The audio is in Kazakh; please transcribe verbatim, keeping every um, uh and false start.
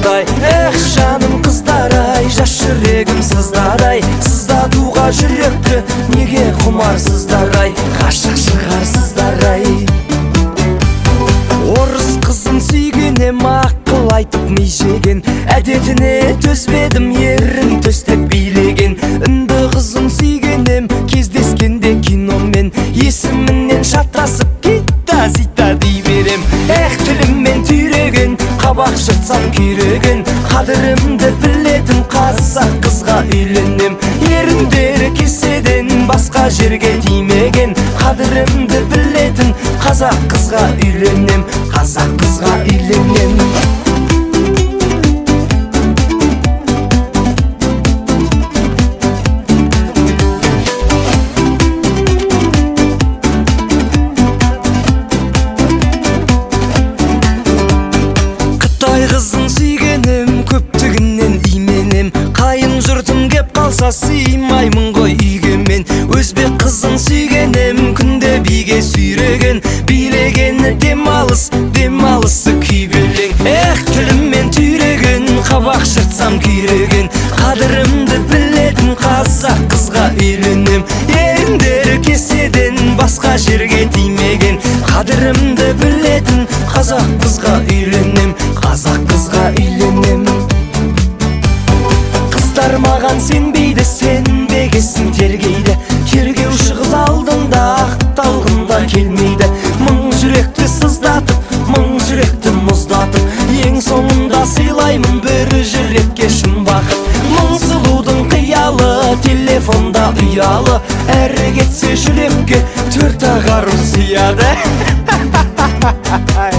қандай. Эх, жаным қыздар-ай, жас жүрегім сыздар-ай, сыздатуға жүректі неге құмарсыздар-ай, ғашық шығарсыздар-ай. Орыс қызын сүйгенем, ақыл айтып ми жеген, әдетіне төзбедім, ерін төстеп билеген. Үнді қызын сүйгенем, кездескенде киномен, есімінен шатасып китта зита дей берем. Эх, тіліммен түйреген, қабақ жыртсам күйреген, қадірімді білетін қазақ қызға үйленем. Еріндері кеседен басқа жерге тимеген, қадірімді білетін қазақ қызға үйленем, қазақ қызға үйленем. Қытай қызын сүйгенем, көптігінен именем, қайын жұртым кеп қалса сыймаймын ғой үйге мен. Өзбек қызын сүйгенем, күнде биге сүйреген, билегені демалыс, демалысы күйбелең. Эх, тіліммен түйреген, қабақ жыртсам күйреген, қадірімді білетін қазақ қызға үйленем. Еріндері кеседен басқа жерге тимеген, қадірімді білетін қазақ қызға үйленем, қазақ қызға үйленем. Қыздар маған сенбейді, сенбегесін тергейді, тергеуші қыз алдында ақталғында келмейді. Мың жүректі сыздатып, мың жүректі мұздатып, ең соңында сыйлаймын бір жүрекке шын бақыт. Мың сұлудың қиялы, телефонда ұялы, әрі кетсе жүрекке төрт ақ ару сияды.